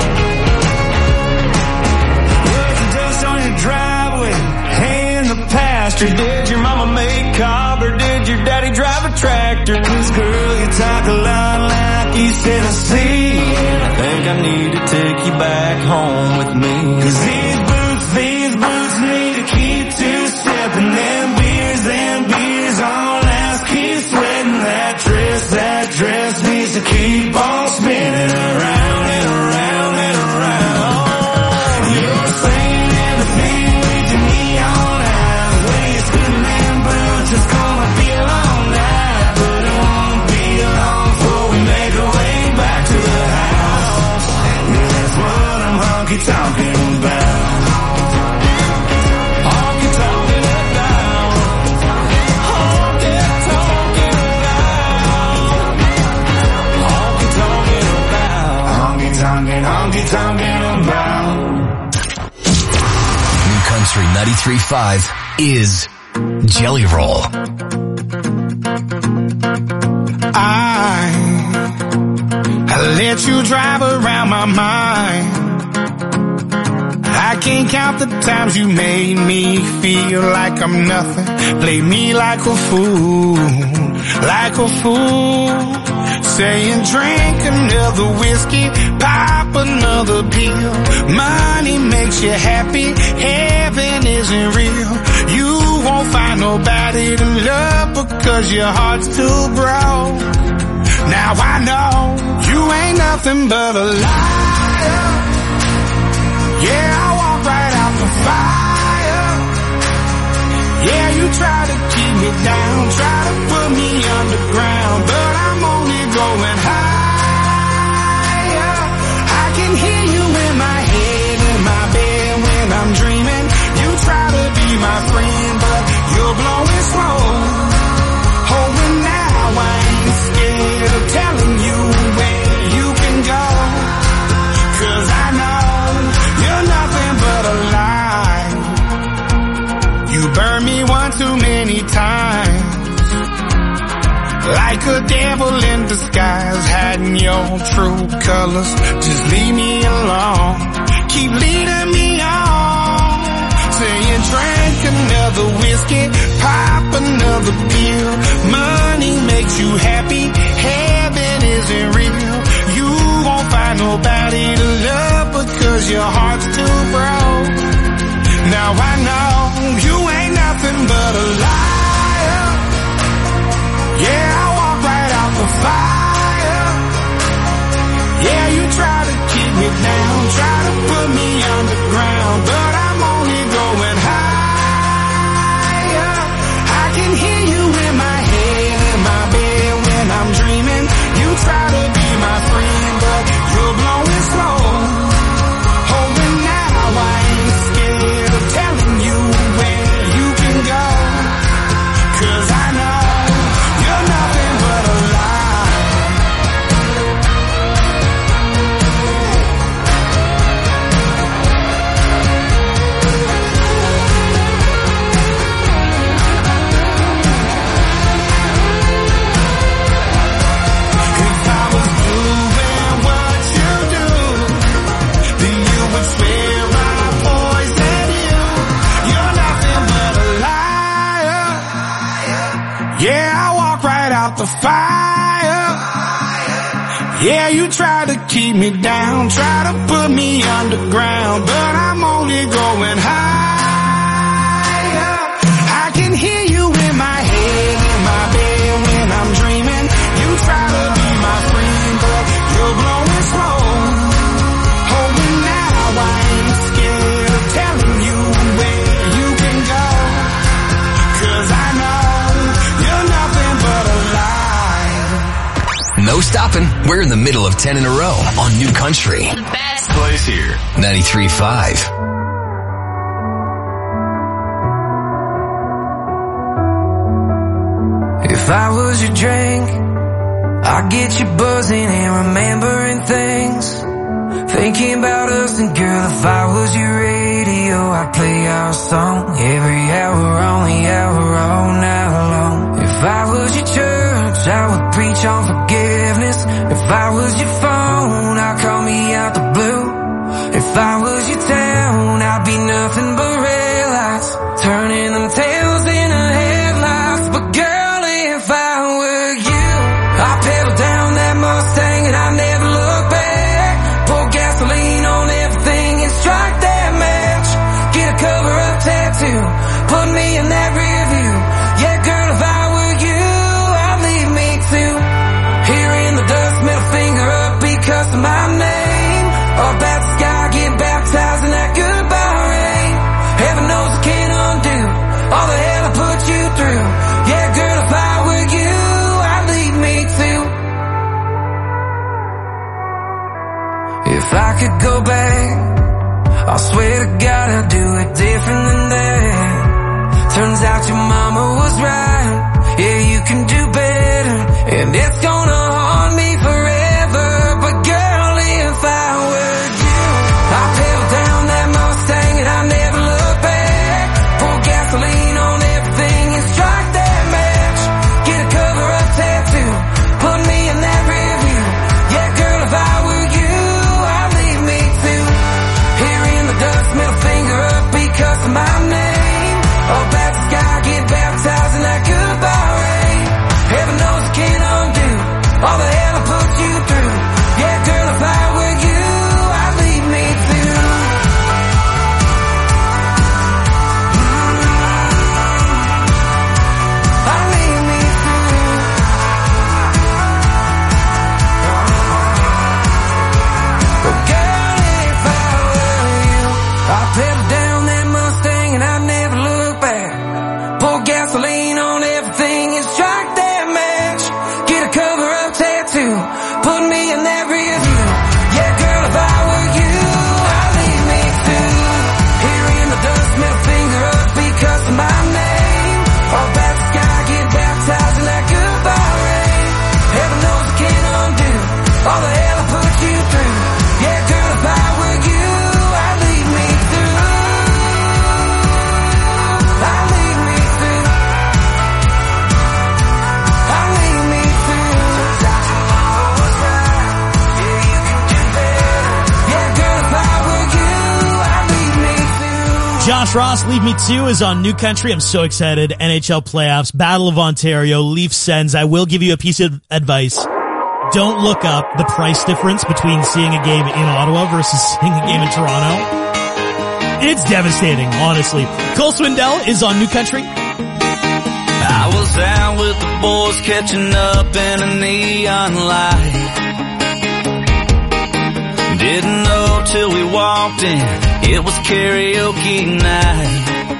What's the dust on your driveway? Hay in the pasture? Did your mama make cobbler? Did your daddy drive a tractor? 'Cause girl, you talk a lot like East Tennessee, and I think I need to take you back home with me. 'Cause these boots, these boots need to keep two-stepping. Them beers, them beers on ice, keep sweating. That dress, that dress needs to keep on spinning around and around and around. You're saying everything with your neon eyes. Way you're scooting them boots, it's gonna be a long night, but it won't be long before we make our way back to the house. Yeah, that's what I'm honky-tonking about. Honky-tonking about. Honky-tonking about. Honky-tonking about. Honky-tonking, honky-tonking about. New Country ninety-three point five is Jelly Roll. I, I let you drive around my mind. I can't count the times you made me feel like I'm nothing. Play me like a fool, like a fool. Saying drink another whiskey, pop another pill. Money makes you happy, heaven isn't real. You won't find nobody to love because your heart's too broke. Now I know you ain't nothing but a liar. Yeah, I walk right out the fire. Yeah, you try to keep me down, try to put me underground, but I'm only going higher. I can hear you in my head, in my bed when I'm dreaming. You try to be my friend, but you're blowing smoke. Oh, and now I ain't scared of telling you where you can go. 'Cause I know you're nothing but a lie. You burned me one too many times, like a devil in disguise, hiding your true colors. Just leave me alone, keep leading me on. Saying drink another whiskey, pop another pill. Money makes you happy, heaven isn't real. You won't find nobody to love because your heart's too broke. Now I know you ain't nothing but a liar. Yeah, I walk right out the fire. the fire. Yeah, you try to keep me down, try to put me underground, but I'm only going higher. I can hear you in my head, in my bed when I'm dreaming. You try to be my friend, but you're blowing slow. Oh, but now I ain't scared of telling you where you can go, 'cause I know you're nothing but a lie. No stopping. We're in the middle of ten in a row on New Country. The best place here. ninety-three point five. If I was your drink, I'd get you buzzing and remembering things, thinking about us. And girl, if I was your radio, I'd play our song every hour on the hour all night long. If I was your church, I would preach on forgiveness. If I was your phone, I'd call me out the blue. If I was your town, I'd be nothing but red lights, turning them tails into headlights. But girl, if I were you, I'd pedal down that Mustang and I'd never look back. Pour gasoline on everything and strike that match. Get a cover-up tattoo, put me in that rear view. Yeah, girl, if I were you, I'd leave me too. Here in the dust, middle finger up because of my name. Up at the sky, get baptized in that goodbye rain. Heaven knows I can't undo all the hell I put you through. Yeah, girl, if I were you, I'd leave me too. If I could go back, I swear to God I'd do it different than that. Turns out your mama was right. Yeah, you can do better, and it's gonna haunt me forever. But girl, if I were you, I'd pedal down that Mustang and I'd never look back. Pour gasoline on everything and strike that match. Get a cover-up tattoo, put me in that rear view. Yeah, girl, if I were you, I'd leave me too. Here in the dust, middle finger up because of my name. Up at the sky, get baptized in that goodbye rain. Heaven knows I can't undo all the hell I put you through. Yeah, girl, if I were you, I'd leave me too. I'd leave me too. But girl, if I were you, I'd pedal down that Mustang and I'd never look back. Pour gasoline on everything and strike that match. Get a cover-up tattoo, put me in that rear view. Yeah, girl, if I were you, I'd leave me too. Here in the dust, middle finger up because of my name. Up at the sky, get baptized in that goodbye rain. Heaven knows I can't undo all the hell I put you through. Yeah, girl, if I were you, I'd leave me too. I'd leave me too. I'd leave me too. Turns out your mama was right. Yeah, you can do better. Yeah, girl, if I were you, I'd leave me too. Josh Ross, Leave Me Too is on New Country. I'm so excited. N H L playoffs, Battle of Ontario, Leafs Sens. I will give you a piece of advice. Don't look up the price difference between seeing a game in Ottawa versus seeing a game in Toronto. It's devastating, honestly. Cole Swindell is on New Country. I was out with the boys catching up in a neon light. Didn't know till we walked in, it was karaoke night.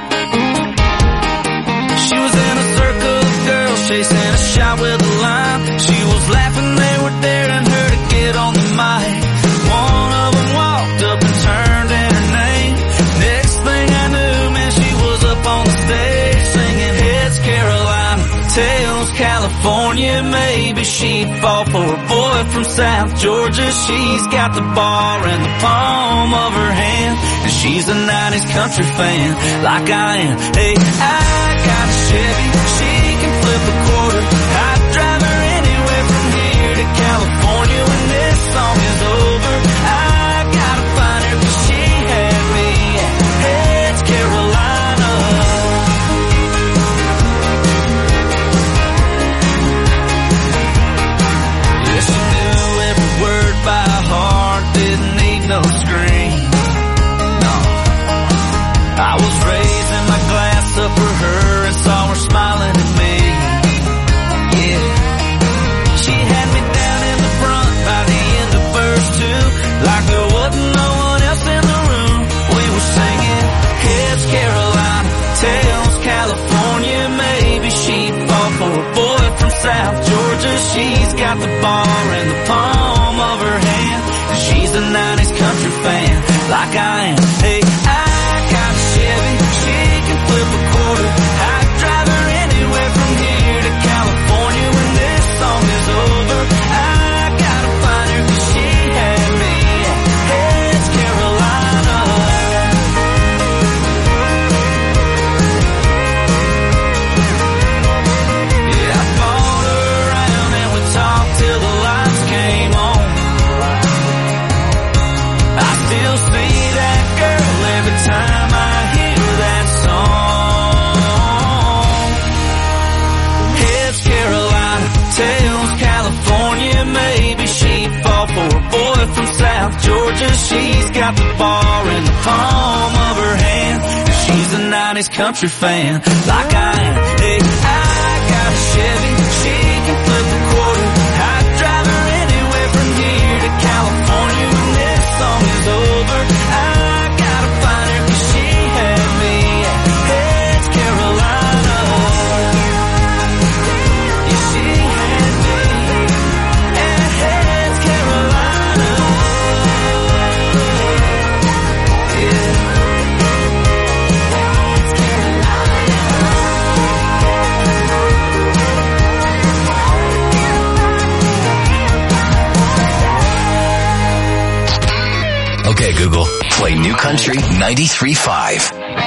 She was in a circle of girls chasing a shot with a line. She was laughing, they were daring her to get on the mic. One of them walked up and turned in her name. Next thing I knew, man, she was up on the stage singing Heads Carolina, Tails California. Maybe she'd fall for a boy from South Georgia. She's got the bar in the palm of her hand, and she's a nineties country fan like I am. Hey, I got a Chevy, she can flip a quarter. I'd drive her anywhere from here to California when this song is over. I gotta find her 'cause she had me at Heads Carolina. got the bar in the palm of her hand. She's a nineties country fan, like I am. Hey, I got a Chevy, she can flip a quarter. I'd drive her anywhere from here to California when this song is over. I gotta find her 'cause she had me. Hey, it's Carolina. Yeah, I followed her around and we talked till the lights came on. I still see that girl every time I hear that song. It's Carolina, tells California, maybe she'd fall for a boy from South Georgia. She's got the bar in the palm of her hand. She's a nineties country fan, like I am. Hey, I got a Chevy, she can flip a quarter. I'd drive her anywhere from here to California when this song is over. I gotta find her 'cause she had me. Hey, it's Carolina. Yeah, she had me. And hey, it's Carolina. Yeah. Okay, Google, play New Country ninety-three point five.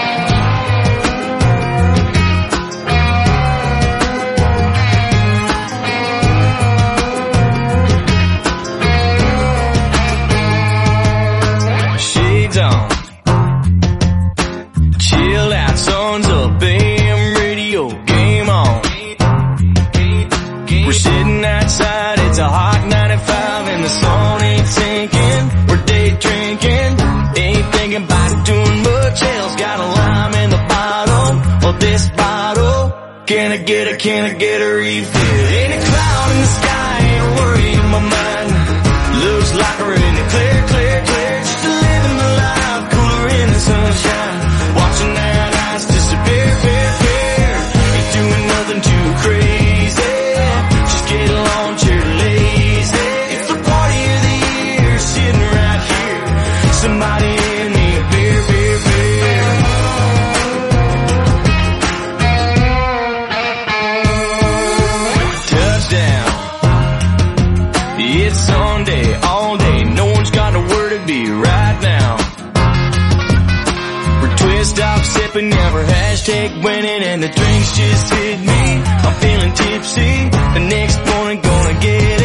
Shades on, chill out, songs up, A M radio, game on. We're sitting outside, it's a hot ninety-five and the sun ain't sinking. We're day drinking, ain't thinking about doing much else. Got a lime in the bottom of this bottle. Can I get a, can I get a refill? Ain't a cloud in the sky, ain't a worry in my mind. Looks like we're in the clear, clear, clear. Just living the life, cooler in the sunshine. Watching that ice disappear, peer, peer. Ain't doing nothing too crazy. Just get along, cheer lazy. It's the party of the year, sitting right here. Somebody hand me a beer, beer, beer. Touchdown. It's Sunday, all day. No one's got nowhere to be right now. We're twist off, sipping, never hashtag winning, and the drinks just hit me. I'm feeling tipsy. The next morning, gonna get